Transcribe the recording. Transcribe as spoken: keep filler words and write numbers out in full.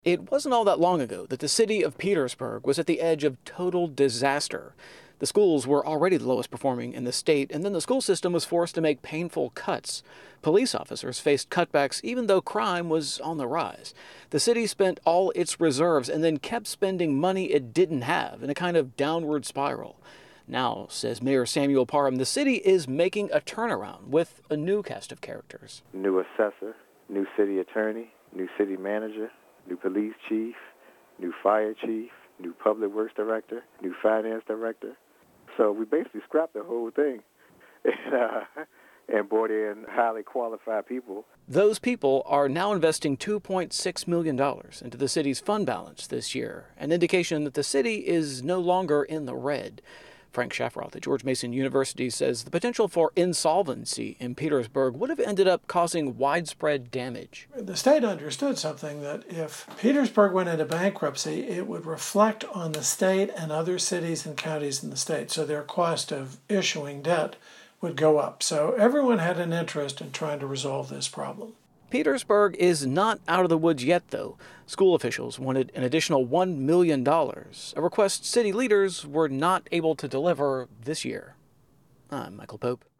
It wasn't all that long ago that the city of Petersburg was at the edge of total disaster. The schools were already the lowest performing in the state, and then the school system was forced to make painful cuts. Police officers faced cutbacks even though crime was on the rise. The city spent all its reserves and then kept spending money it didn't have in a kind of downward spiral. Now, says Mayor Samuel Parham, the city is making a turnaround with a new cast of characters. New assessor, new city attorney, new city manager, new police chief, new fire chief, new public works director, new finance director. So we basically scrapped the whole thing and, uh, and brought in highly qualified people. Those people are now investing two point six million dollars into the city's fund balance this year, an indication that the city is no longer in the red. Frank Shafroth at George Mason University says the potential for insolvency in Petersburg would have ended up causing widespread damage. The state understood something, that if Petersburg went into bankruptcy, it would reflect on the state and other cities and counties in the state, so their cost of issuing debt would go up. So everyone had an interest in trying to resolve this problem. Petersburg is not out of the woods yet, though. School officials wanted an additional one million dollars, a request city leaders were not able to deliver this year. I'm Michael Pope.